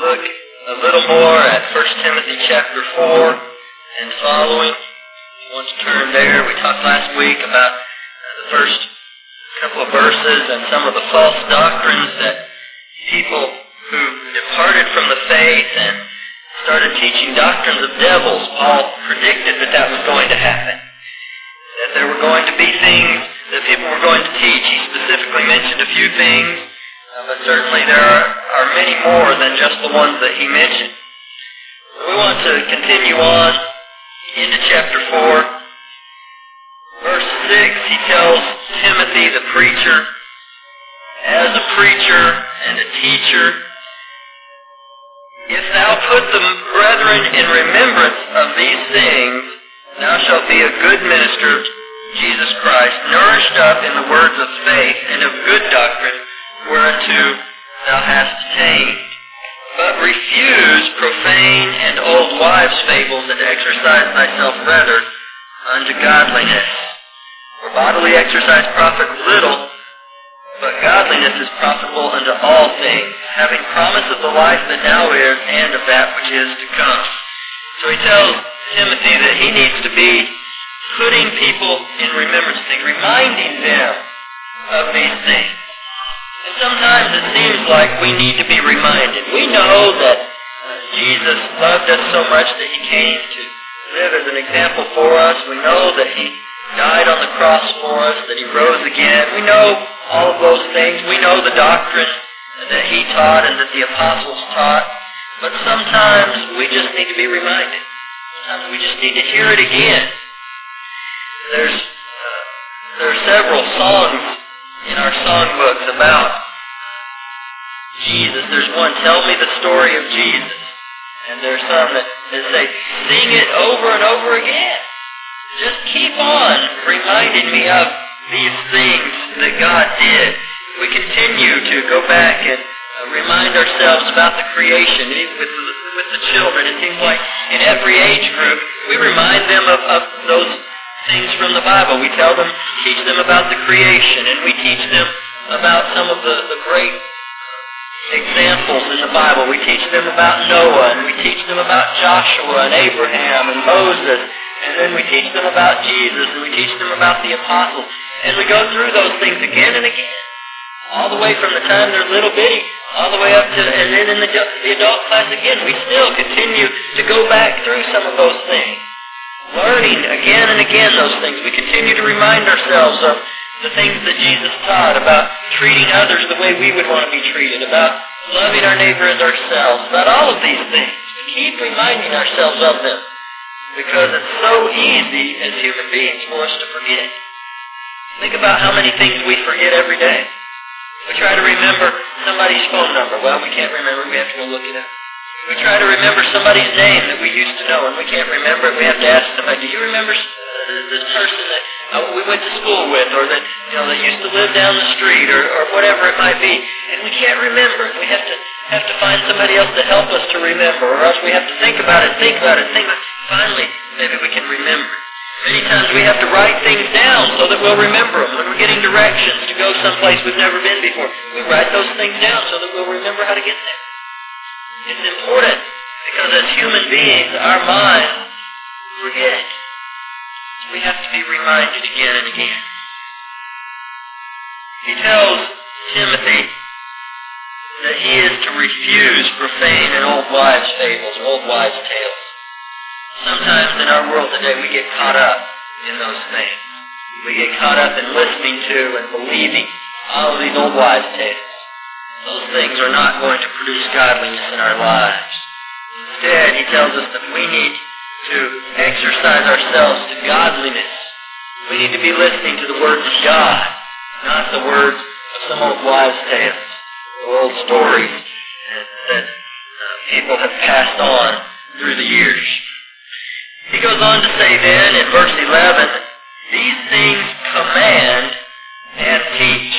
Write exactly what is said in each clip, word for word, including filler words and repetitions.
look a little more at First Timothy chapter four and following. If you want to turn there, we talked last week about uh, the first couple of verses and some of the false doctrines that people who departed from the faith and started teaching doctrines of devils. Paul predicted that that was going to happen, that there were going to be things that people were going to teach. He specifically mentioned a few things, uh, but certainly there are, are many more than just the ones that he mentioned. So we want to continue on into chapter four. Verse six, he tells Timothy, the preacher, as a preacher and a teacher, if thou put the brethren in remembrance of these things, thou shalt be a good minister of Jesus Christ, nourished up in the words of faith and of good doctrine, whereunto thou hast attained. But refuse profane and old wives' fables, and exercise thyself rather unto godliness. For bodily exercise profits little, but godliness is profitable unto all things, having promise of the life that now is and of that which is to come. So he tells Timothy that he needs to be putting people in remembrance of things, reminding them of these things. And sometimes it seems like we need to be reminded. We know that uh, Jesus loved us so much that he came to live as an example for us. We know that he died on the cross for us, that he rose again. We know all of those things. We know the doctrine that he taught and that the apostles taught. But sometimes we just need to be reminded. Sometimes we just need to hear it again. There's uh, there are several songs in our songbooks about Jesus. There's one, Tell Me the Story of Jesus. And there's some that, that say, sing it over and over again. Just keep on reminding me of these things that God did. We continue to go back and uh, remind ourselves about the creation. Even with, with the children, it seems like in every age group, we remind them of, of those things from the Bible. We tell them, teach them about the creation, and we teach them about some of the, the great examples in the Bible. We teach them about Noah, and we teach them about Joshua and Abraham and Moses. And then we teach them about Jesus, and we teach them about the apostles. And we go through those things again and again. All the way from the time they're little bitty, all the way up to, and then in the, the adult class again, we still continue to go back through some of those things. Learning again and again those things. We continue to remind ourselves of the things that Jesus taught about treating others the way we would want to be treated, about loving our neighbor as ourselves, about all of these things. We keep reminding ourselves of them. Because it's so easy as human beings for us to forget. Think about how many things we forget every day. We try to remember somebody's phone number. Well, we can't remember. We have to go look it up. We try to remember somebody's name that we used to know, and we can't remember it. We have to ask somebody, do you remember uh, this person that uh, we went to school with, or that, you know, that used to live down the street, or, or whatever it might be? And we can't remember it. We have to have to find somebody else to help us to remember, or else we have to think about it, think about it, think about it. Finally, maybe we can remember. Many times we have to write things down so that we'll remember them. When we're getting directions to go someplace we've never been before, we write those things down so that we'll remember how to get there. It's important because as human beings, our minds forget. We have to be reminded again and again. He tells Timothy that he is to refuse profane and old wives' fables, or old wives' tales. Sometimes in our world today we get caught up in those things. We get caught up in listening to and believing all of these old wives' tales. Those things are not going to produce godliness in our lives. Instead, he tells us that we need to exercise ourselves to godliness. We need to be listening to the words of God, not the words of some old wives' tales or old stories that, that uh, people have passed on through the years. He goes on to say then in verse eleven, these things command and teach.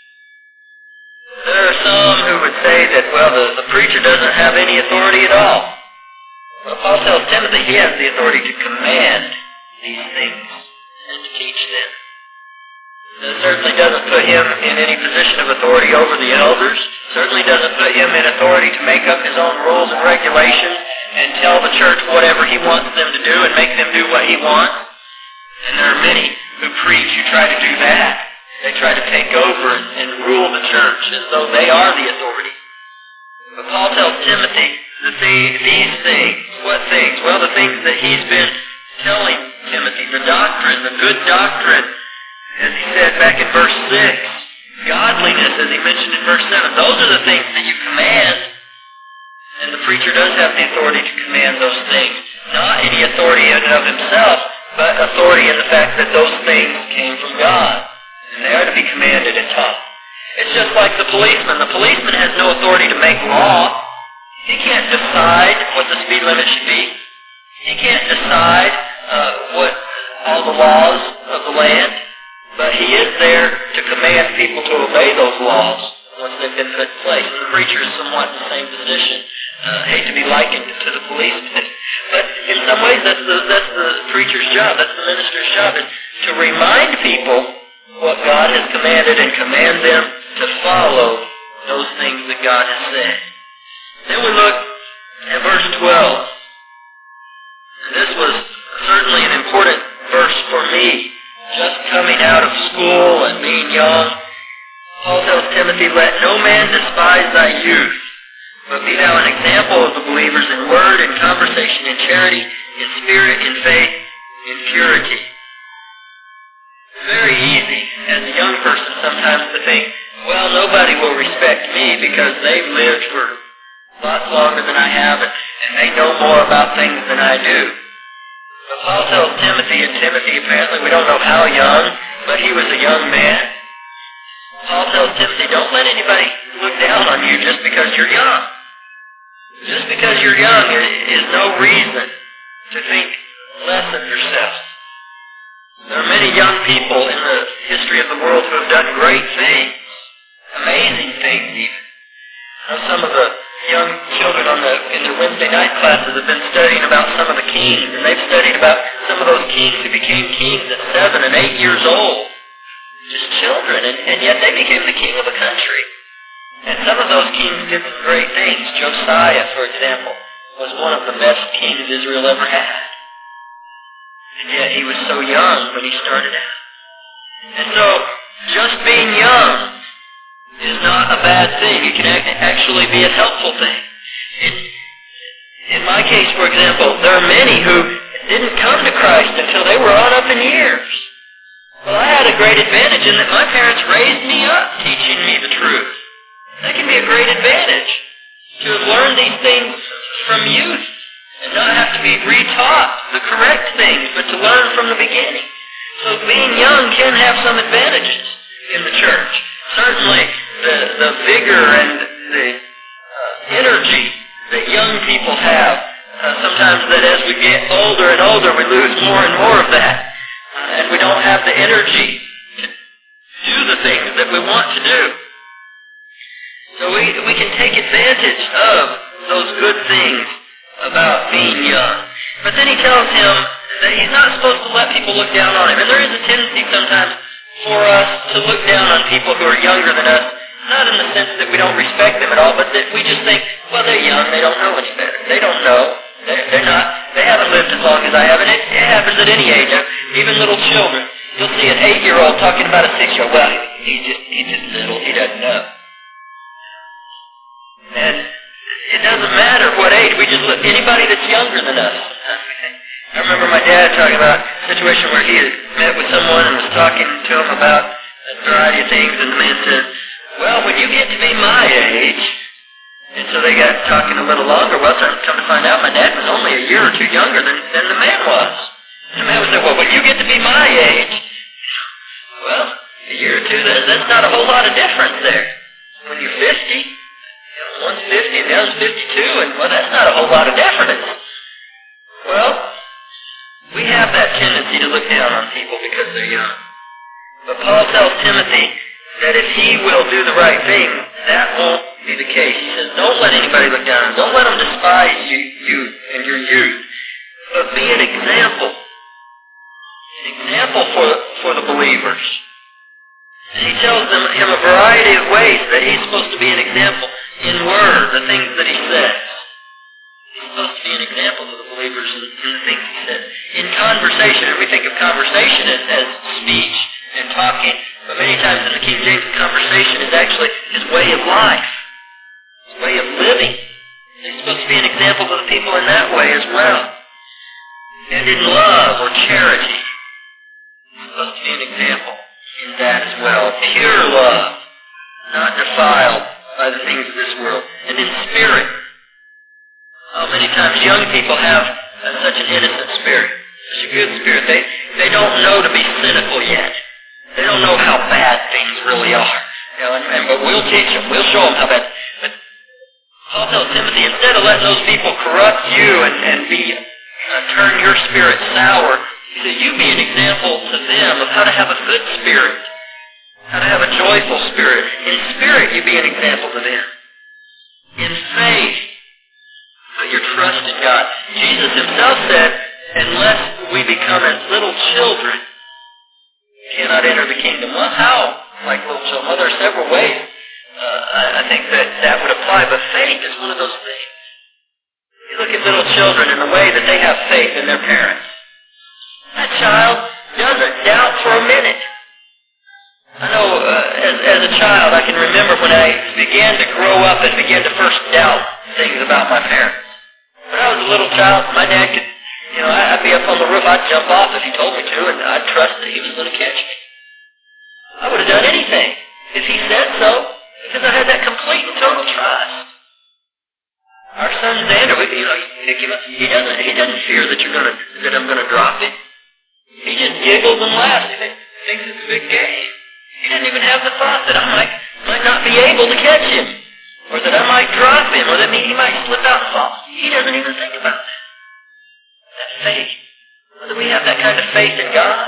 There are some who would say that, well, the, the preacher doesn't have any authority at all. Well, Paul tells Timothy he has the authority to command these things and to teach them. It certainly doesn't put him in any position of authority over the elders. Certainly doesn't put him in authority to make up his own rules. and regulations and tell the church whatever he wants them to do and make them do what he wants. And there are many who preach who try to do that. They try to take over and, and rule the church as though they are the authority. But Paul tells Timothy that the, these things, what things? Well, the things that he's been telling Timothy, the doctrine, the good doctrine, as he said back in verse six, godliness, as he mentioned in verse seven, those are the things that you command. And the preacher does have the authority to command those things. Not any authority in and of himself, but authority in the fact that those things came from God. And they are to be commanded and taught. It's just like the policeman. The policeman has no authority to make law. He can't decide what the speed limit should be. He can't decide uh, what all the laws of the land. But he is there to command people to obey those laws once they've been put in place. And the preacher is somewhat in the same position. Uh, hate to be likened to the policeman. But in some ways that's the, that's the preacher's job. That's the minister's job, is to remind people what God has commanded and command them to follow those things that God has said. Then we look at verse twelve. And this was certainly an important verse for me. Just coming out of school and being young, Paul tells Timothy, let no man despise thy youth, but be thou an example of the believers in word, in conversation, in charity, in spirit, in faith, in purity. It's very easy as a young person sometimes to think, well, nobody will respect me because they've lived for lots longer than I have and, and they know more about things than I do. But Paul tells Timothy, and Timothy apparently, we don't know how young, but he was a young man. Paul tells Timothy, don't let anybody look down on you just because you're young. Just because you're young is, is no reason to think less of yourself. There are many young people in the history of the world who have done great things, amazing things even. I know some of the young children on the, in their Wednesday night classes have been studying about some of the kings, and they've studied about some of those kings who became kings at seven and eight years old. Just children, and, and yet they became the king of a country. And some of those kings did some great things. Josiah, for example, was one of the best kings Israel ever had. And yet he was so young when he started out. And so, just being young is not a bad thing. It can actually be a helpful thing. In, in my case, for example, there are many who didn't come to Christ until they were on up in years. Well, I had a great advantage in that my parents raised me up teaching me the truth. That can be a great advantage, to have learned these things from youth and not have to be retaught the correct things, but to learn from the beginning. So being young can have some advantages in the church. Certainly the, the vigor and the uh, energy that young people have, uh, sometimes that as we get older and older we lose more and more of that. Uh, and we don't have the energy to do the things that we want to do. So we, we can take advantage of those good things about being young. But then he tells him that he's not supposed to let people look down on him. And there is a tendency sometimes for us to look down on people who are younger than us, not in the sense that we don't respect them at all, but that we just think, well, they're young, they don't know any better. They don't know. They're, they're not. They haven't lived as long as I have. And it, it happens at any age, even little children. You'll see an eight-year-old talking about a six-year-old. Well, he's just, he's just little. He doesn't know. And it doesn't matter what age. We just look, anybody that's younger than us. I remember my dad talking about a situation where he had met with someone and was talking to him about a variety of things, and the man said, well, when you get to be my age, and so they got talking a little longer. Well, come to find out, my dad was only a year or two younger than, than the man was. And the man would say, well, when you get to be my age, well, a year or two, that, that's not a whole lot of difference there. When you're fifty, you know, one's fifty and the other's fifty-two, and well, that's not a whole lot of difference. Well, we have that tendency to look down on people because they're young. But Paul tells Timothy that if he will do the right thing, that won't be the case. He says, don't let anybody look down on you. Don't let them despise you, you and your youth. But be an example. An example for, for the believers. And he tells them him a variety of ways that he's supposed to be an example in word, the things that he says. believers in, in the things he said. In conversation, we think of conversation as, as speech and talking, but many times in the King James, conversation is actually his way of life, his way of living. He's supposed to be an example to the people in that way as well. And in love or charity, he's supposed to be an example in that as well. Pure love, not defiled by the things of this world. And in spirit, oh, many times young people have uh, such an innocent spirit, such a good spirit. They, they don't know to be cynical yet. They don't know how bad things really are. You know, and, and, but we'll teach them. We'll show them how bad. But Paul tells Timothy, instead of letting those people corrupt you and, and be uh, turn your spirit sour, that you be an example to them of how to have a good spirit, how to have a joyful spirit. In spirit, you be an example to them. In faith, put your trust in God. Jesus himself said, unless we become as little children, we cannot enter the kingdom. Well, how? Like little children? Well, there are several ways. Uh, I, I think that that would apply, but faith is one of those things. You look at little children and the way that they have faith in their parents. That child doesn't doubt for a minute. I know uh, as, as a child, I can remember when I began to grow up and began to first doubt things about my parents. When I was a little child, my dad could, you know, I'd be up on the roof, I'd jump off if he told me to, and I'd trust that he was going to catch me. I would have done anything if he said so, because I had that complete and total trust. Our son Xander, we, you know, you pick him up, he doesn't, he doesn't fear that you're going to, that I'm going to drop him. He just giggles and laughs. He thinks it's a big game. He doesn't even have the thought that I might, might not be able to catch him, or that I might drop him, or that he might slip out and fall. He doesn't even think about that. That faith. Whether we have that kind of faith in God.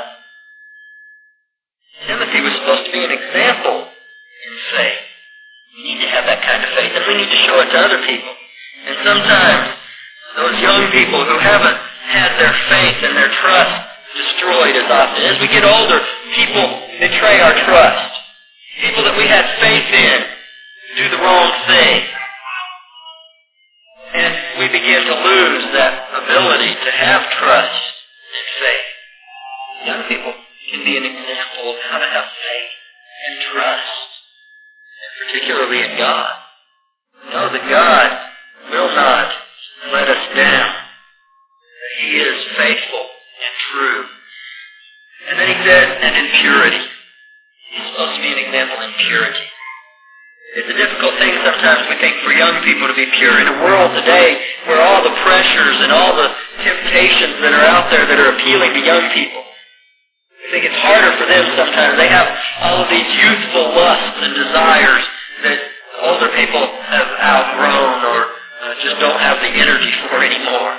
Timothy was supposed to be an example in faith. We need to have that kind of faith, and we need to show it to other people. And sometimes, those young people who haven't had their faith and their trust destroyed as often. As we get older, people betray our trust. People that we had faith in do the wrong thing. And we begin to lose that ability to have trust and faith. Young people can be an example of how to have faith and trust, and particularly in God. Know that God will not let us down. That he is faithful and true. And then he says, and in purity. He's supposed to be an example in purity. It's a difficult thing sometimes, we think, for young people to be pure. In a world today where all the pressures and all the temptations that are out there that are appealing to young people, I think it's harder for them sometimes. They have all of these youthful lusts and desires that older people have outgrown or uh, just don't have the energy for anymore.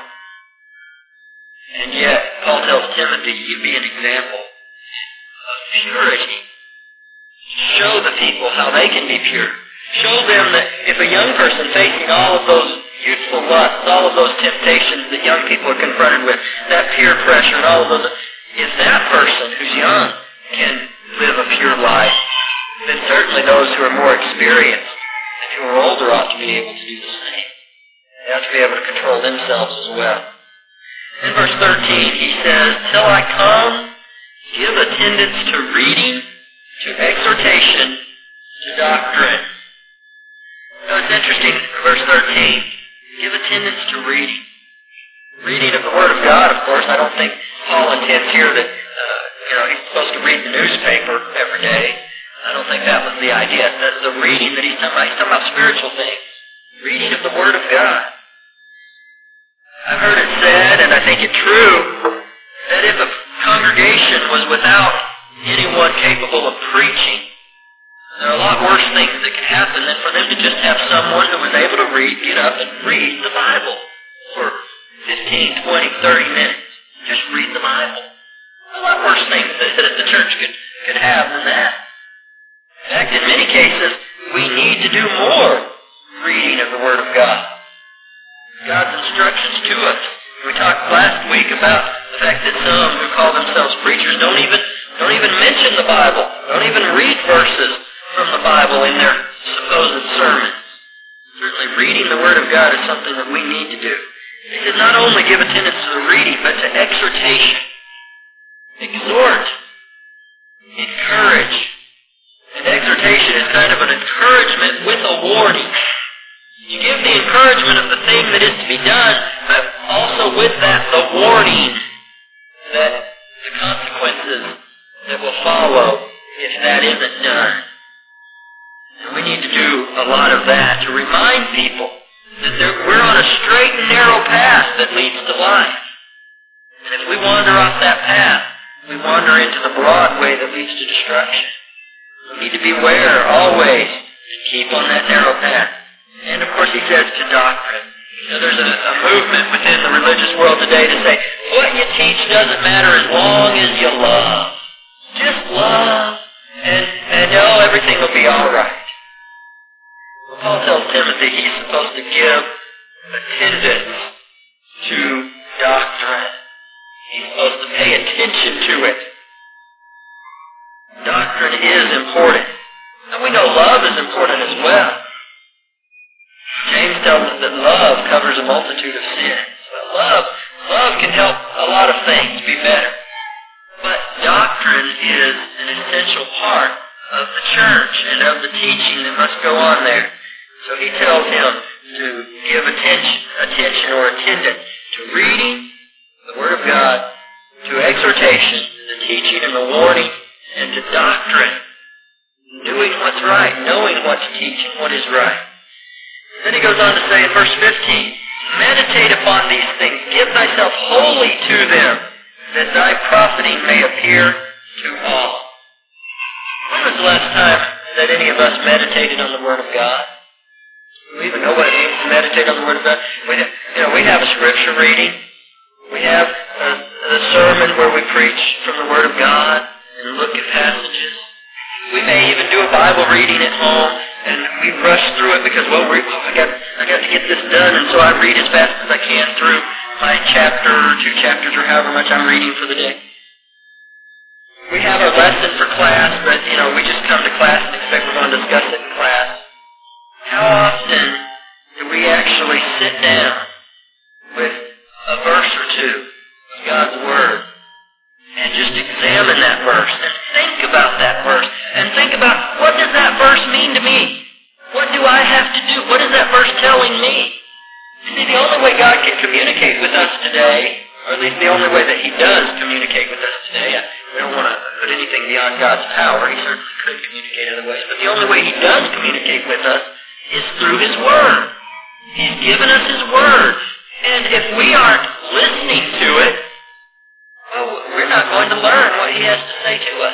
And yet, Paul tells Timothy, you be an example of purity. Show the people how they can be pure. Show them that if a young person facing all of those youthful lusts, all of those temptations that young people are confronted with, that peer pressure and all of those, if that person who's young can live a pure life, then certainly those who are more experienced and who are older ought to be able to do the same. They ought to be able to control themselves as well. In verse thirteen, he says, till I come, give attendance to reading, to exhortation, to doctrine. Now it's interesting, verse thirteen, give attendance to reading. Reading of the Word of God, of course. I don't think Paul intends here that, uh, you know, he's supposed to read the newspaper every day. I don't think that was the idea. The, the reading that he's talking about, he's talking about spiritual things. Reading of the Word of God. I've heard it said, and I think it's true, that if a congregation was without anyone capable of preaching, there are a lot worse things that can happen than for them to just have someone who was able to read, get up and read the Bible for fifteen, twenty, thirty minutes. Just read the Bible. A lot worse things that the church could, could have than that. In fact, in many cases, we need to do more reading of the Word of God. God's instructions to us. We talked last week about the fact that some who call themselves preachers don't even don't even mention the Bible, don't even read verses from the Bible in their supposed sermons. Certainly reading the Word of God is something that we need to do. He says not only give attendance to the reading, but to exhortation, exhort, encourage. And exhortation is kind of an encouragement with a warning. You give the encouragement of the thing that is to be done, but also with that the warning that the consequences that will follow if that isn't done. And we need to do a lot of that to remind people that we're on a straight and narrow path that leads to life. And if we wander off that path, we wander into the broad way that leads to destruction. We need to beware always to keep on that narrow path. And of course he says to doctrine. You know, there's a, a movement within the religious world today to say, what you teach doesn't matter as long as you love. Just love, and, and oh, everything will be all right. Well, Paul tells Timothy he's supposed to give attendance to doctrine. He's supposed to pay attention to it. Doctrine is important. And we know love is important as well. James tells us that love covers a multitude of sins. Well, love, love can help a lot of things be better. But doctrine is an essential part of the church and of the teaching that must go on there. So he tells him to give attention, attention or attendance to reading the Word of God, to exhortation, the teaching and the warning, and to doctrine, doing what's right, knowing what to teach and what is right. Then he goes on to say in verse fifteen, meditate upon these things, give thyself wholly to them, that thy profiting may appear to all. When was the last time that any of us meditated on the Word of God? Do we even know what it means to meditate on the Word of God? We have, you know, we have a scripture reading. We have a, a sermon where we preach from the Word of God and look at passages. We may even do a Bible reading at home, and we rush through it because, well, we, I got I got to get this done, and so I read as fast as I can through my chapter or two chapters or however much I'm reading for the day. We have our lesson for class, but, you know, we just come to class and expect we're going to discuss it in class. How often do we actually sit down with a verse or two of God's Word and just examine that verse and think about that verse and think about, what does that verse mean to me? What do I have to do? What is that verse telling me? You see, the only way God can communicate with us today, or at least the only way that He does communicate with us today, we don't want to put anything beyond God's power. He certainly could communicate other ways, but the only way He does communicate with us is through His Word. He's given us His Word. And if we aren't listening to it, well, we're not going to learn what He has to say to us.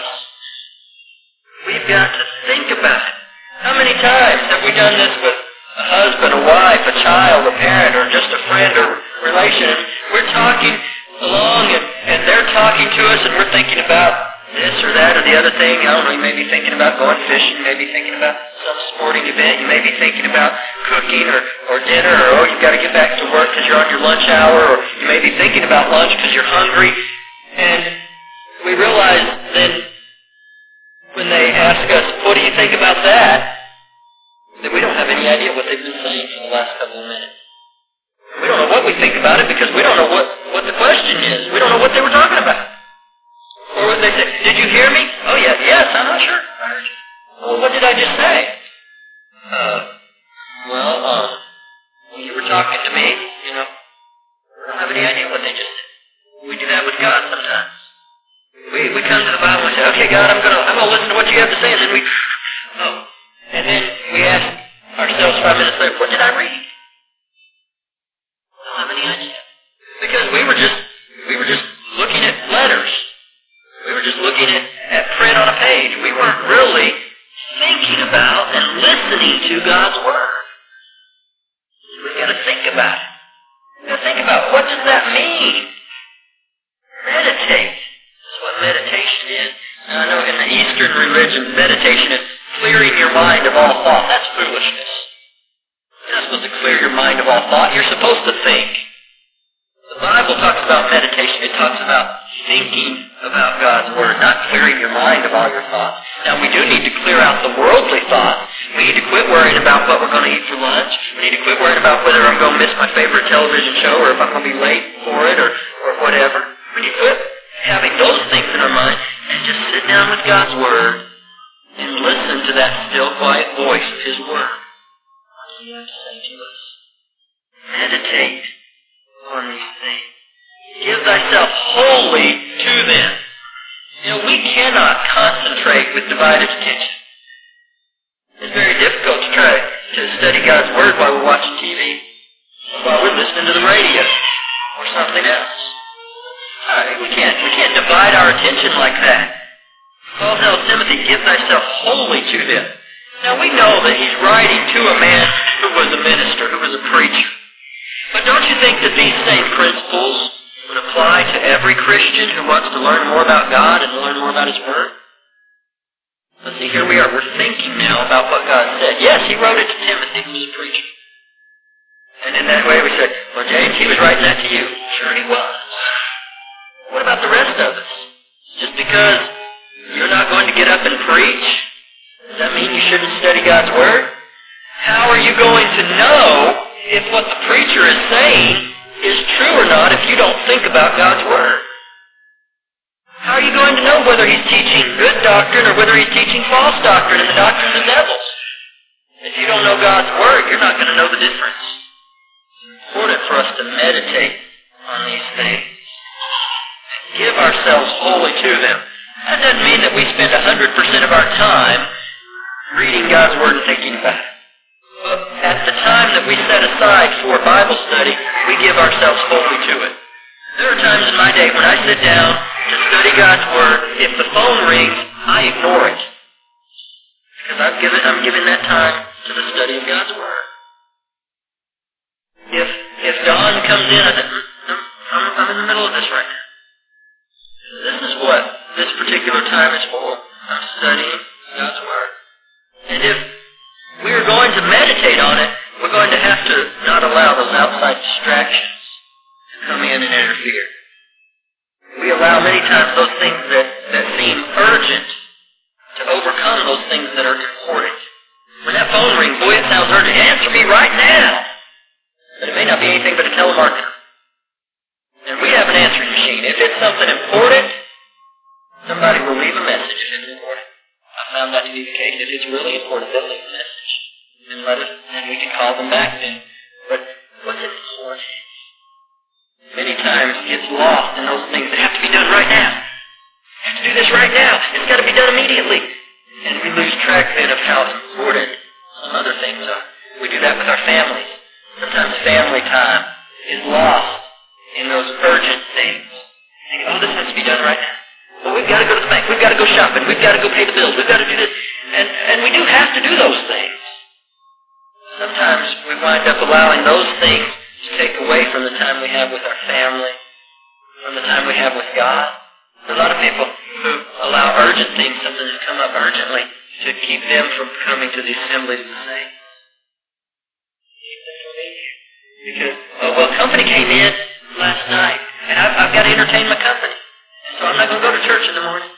We've got to think about it. How many times have we done this with a husband, a wife, a child, a parent, or just a friend or relation? We're talking along, and, and they're talking to us, and we're thinking about this or that or the other thing. I don't know, you may be thinking about going fishing, you may be thinking about some sporting event, you may be thinking about cooking or, or dinner, or, oh, you've got to get back to work because you're on your lunch hour, or you may be thinking about lunch because you're hungry. And we realize then when they ask us, what do you think about that, that we don't have any idea what they've been saying for the last couple of minutes. We don't know what we think about it because we don't know what, what the question is. We don't know what they were talking about. Or what they say, did you hear me? Oh, yeah, yes, I'm not sure. I heard you. Well, what did I just say? Uh, well, um, when you were talking to me, you know, we don't have any idea what they just said. We do that with God sometimes. We we come to the Bible and say, okay, God, I'm gonna I'm gonna listen to what you have to say, and then we oh, and then we ask ourselves five minutes later, what did I read? I don't have any idea because we were just we were just looking at letters. We were just looking at, at print on a page. We weren't really thinking about and listening to God's Word. We've got to think about it. We've got to think about, what does that mean? Meditate. That's what meditation is. Now, I know in the Eastern religions, meditation is clearing your mind of all thought. That's foolishness. You're not supposed to clear your mind of all thought. You're supposed to think. The Bible talks about meditation. It talks about thinking about God's Word, not clearing your mind of all your thoughts. Now, we do need to clear out the worldly thoughts, We need to quit worrying about what we're going to eat for lunch. We need to quit worrying about whether I'm going to miss my favorite television show or if I'm going to be late for it or, or whatever. We need to quit having those things in our mind and just sit down with God's Word and listen to that still, quiet voice of His Word. What does He have to say to us? Meditate on these things. Give thyself wholly to them. You know, we cannot concentrate with divided attention. It's very difficult to try to study God's Word while we're watching T V, or while we're listening to the radio, or something else. Uh, we can't we can't divide our attention like that. Paul tells Timothy, give thyself wholly to them. Now we know that he's writing to a man who was a minister, who was a preacher. But don't you think that these same principles would apply to every Christian who wants to learn more about God and learn more about His Word? Let's see, here we are. We're thinking now about what God said. Yes, He wrote it to Timothy, who was a preacher. And in that way we said, well, James, he was writing that to you. Sure he was. What about the rest of us? Just because you're not going to get up and preach, does that mean you shouldn't study God's Word? How are you going to know if what the preacher is saying is true or not if you don't think about God's Word? How are you going to know whether he's teaching good doctrine or whether he's teaching false doctrine and the doctrine of the devils? If you don't know God's Word, you're not going to know the difference. It's important for us to meditate on these things. Give ourselves wholly to them. That doesn't mean that we spend one hundred percent of our time reading God's Word and thinking about it. But at the time that we set aside for Bible study, we give ourselves wholly to it. There are times in my day when I sit down to study God's Word, if the phone rings, I ignore it. Because I've given, I'm giving that time to the study of God's Word. If if Dawn comes in, I say, I'm, I'm in the middle of this right now. This is what this particular time is for. I'm studying God's Word. And if we're going to meditate on it, we're going to have to not allow those outside distractions to come in and interfere. We allow many times those things that, that seem urgent to overcome those things that are important. When that phone rings, boy, it sounds urgent. Answer me right now. But it may not be anything but a telemarketer. And we have an answering machine. If it's something important, somebody will leave a message if it's important. I found that to be the case. If it's really important, they'll leave a message. And let us, and we can call them back then. But what's important? Many times gets lost in those things that have to be done right now. I have to do this right now. It's got to be done immediately. And we lose track then of how important some other things are. We do that with our families. Sometimes family time is lost in those urgent things. Think, oh, this has to be done right now. Well, we've got to go to the bank. We've got to go shopping. We've got to go pay the bills. We've got to do this. And, and we do have to do those things. Sometimes we wind up allowing those things to take away from the time we have with our family, from the time we have with God. There are a lot of people who allow urgent things, something to come up urgently, to keep them from coming to the assemblies of the saints. Keep them from being here. Because, oh, well, company came in last night, and I've, I've got to entertain my company, so I'm not going to go to church in the morning.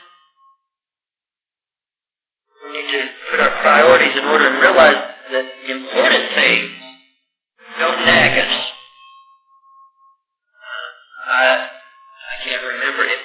We need to put our priorities in order and realize that important things don't nag us. I, I can't remember it.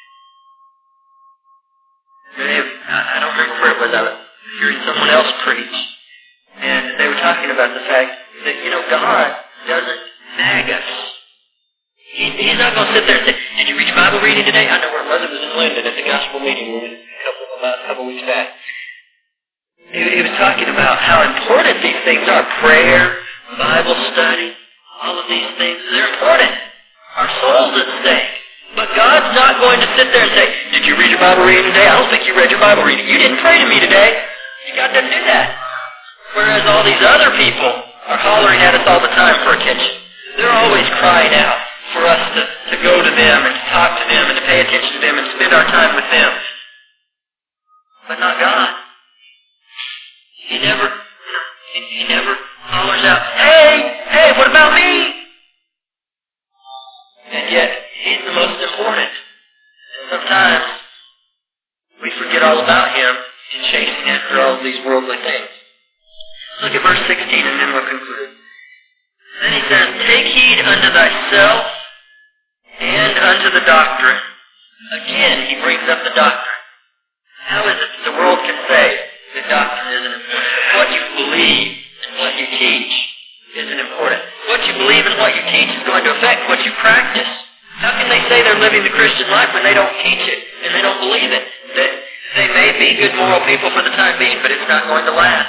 I don't remember where it was. I was hearing someone else preach. And they were talking about the fact that, you know, God doesn't nag us. He, he's not going to sit there and say, did you read your Bible reading today? I know where it was. It was in Linden at the gospel meeting a couple, about a couple weeks back. He, he was talking about how important these things are. Prayer, Bible study, all of these things. They're important. Our soul's at stake. But God's not going to sit there and say, did you read your Bible reading today? I don't think you read your Bible reading. You didn't pray to me today. God doesn't do that. Whereas all these other people are hollering at us all the time for attention. They're always crying out for us to, to go to them and to talk to them and to pay attention to them and spend our time with them. But not God. He never, he, he never hollers out, hey, hey, what about me? And yet, He's the most important. And sometimes we forget all about Him in chasing after all of these worldly things. look at verse sixteen and then we'll conclude. Then he says, take heed unto thyself and unto the doctrine. Again, he brings up the doctrine. How is it that the world can say that doctrine isn't important? What you believe and what you teach isn't important. What you believe and what you teach is going to affect what you practice. How can they say they're living the Christian life when they don't teach it and they don't believe it? That they may be good moral people for the time being, but it's not going to last.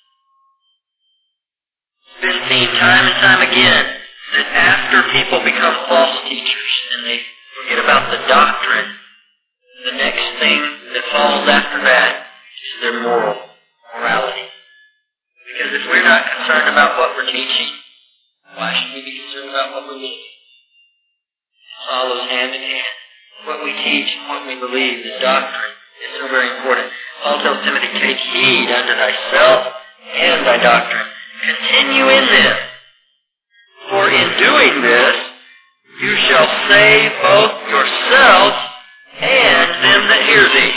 It's been seen time and time again that after people become false teachers and they forget about the doctrine, the next thing that follows after that is their moral morality. Because if we're not concerned about what we're teaching, why should we be concerned about what we're believing? It follows hand in hand. What we teach and what we believe, the doctrine, is so very important. Paul tells Timothy, take heed unto thyself and thy doctrine. Continue in them. For in doing this, you shall save both yourself and them that hear thee.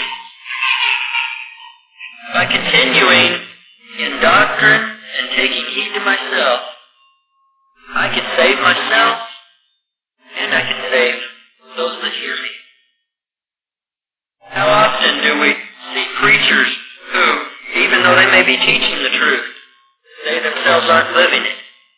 By continuing in doctrine and taking heed to myself, I can save myself and I can save those that hear me. How often do we see preachers who, even though they may be teaching the truth, they themselves aren't living it?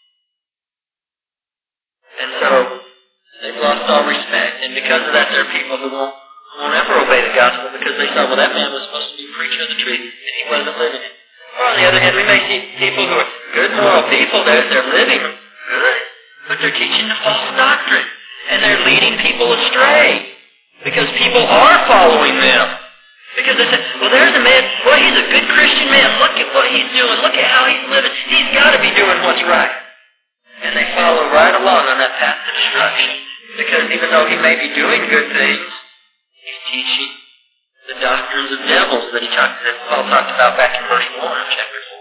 And so, they've lost all respect, and because of that, there are people who won't, won't ever obey the gospel because they thought, well, that man was supposed to be a preacher of the truth, and he wasn't living it. Or on the other hand, we may see people who are good moral people, they're, they're living good, but they're teaching the false doctrine, and they're leading people astray. Because people are following them. Because they say, well, there's a man, well, he's a good Christian man. Look at what he's doing. Look at how he's living. He's got to be doing what's right. And they follow right along on that path to destruction. Because even though he may be doing good things, he's teaching the doctrines of devils that he talked, that Paul talked about back in verse one of chapter four.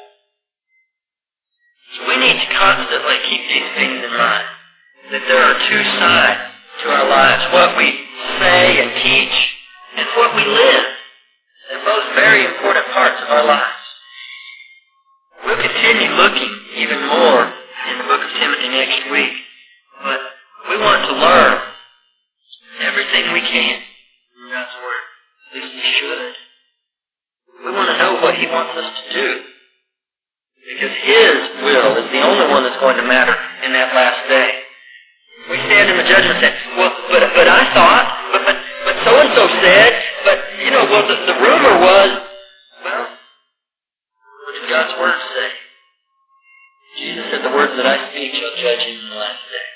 So we need to constantly keep these things in mind. That there are two sides to our lives. What we say and teach, and what we live. They're both very important parts of our lives. We'll continue looking even more in the book of Timothy next week, but we want to learn everything we can from God's Word. At least we should. We want to know what He wants us to do, because His will is the only one that's going to matter in that last day. We stand in the judgment and say, well, but, but I thought, but, but, but so-and-so said, but, you know, well, the, the rumor was, well, what did God's Word say? Jesus said, the words that I speak shall judge you in the last day.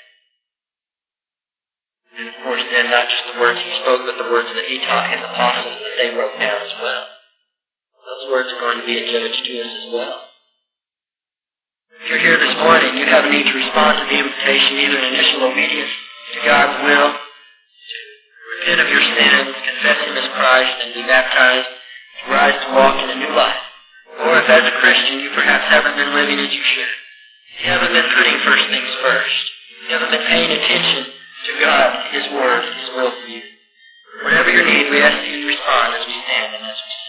And of course, then, not just the words He spoke, but the words that He taught His apostles that they wrote down as well. Those words are going to be a judge to us as well. If you're here this morning, you have a need to respond to the invitation, either in initial obedience to God's will, to repent of your sins, confess Him as Christ, and be baptized, to rise to walk in a new life. Or if as a Christian you perhaps haven't been living as you should. You haven't been putting first things first. You haven't been paying attention to God, His Word, His will for you. Whatever your need, we ask you to respond as we stand and as we